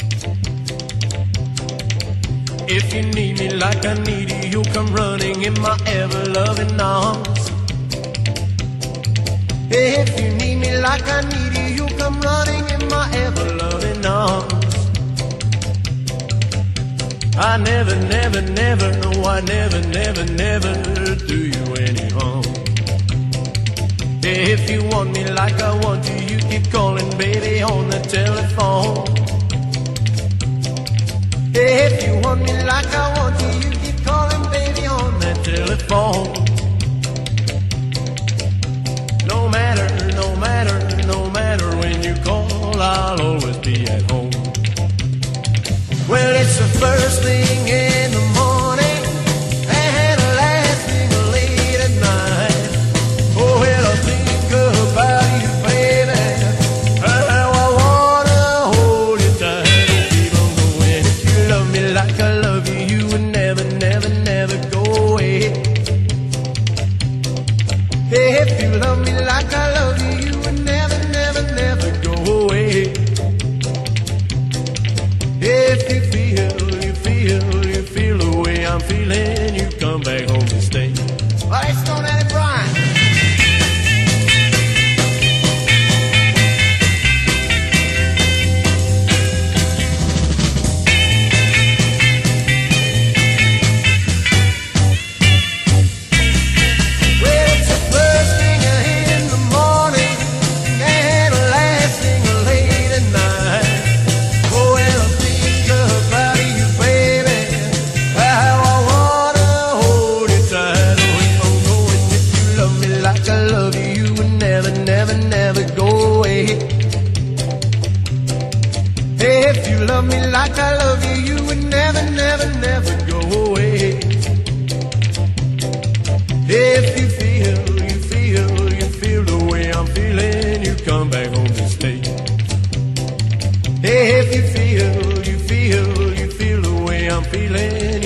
If you need me like I need you, you'll come running in my ever-loving arms. If you need me like I need you, you'll come running in my ever-loving arms. I never, never, never, no, I never, never, never do you any harm. If you want me like I want you, you keep calling, baby, on the telephone. If you want me like I want you, you keep calling, baby, on the telephone. No matter, no matter, no matter when you call, I'll always be at home. Well, it's the first thing in the morning and the last thing late at night. Oh, well, I think about you, baby, how I wanna hold you tight. Oh, keep on going. If you love me like I love you, you would never, never, never go away. If you love me like I love you, you would never, never, never go away. If you feel the way I'm feeling, you come back home to stay. Well, it's Stone Alley Brian. Well, it's the first thing in the morning and the last thing late at night. Oh, well, I think about you, baby, how I wanna hold you tight. Oh, if you love me like I love you, you would never, never, never go away. If you love me like I love you, you would never, never, never go away. If you feel the way I'm feeling, you come back home to stay. If you feel the way I'm feeling,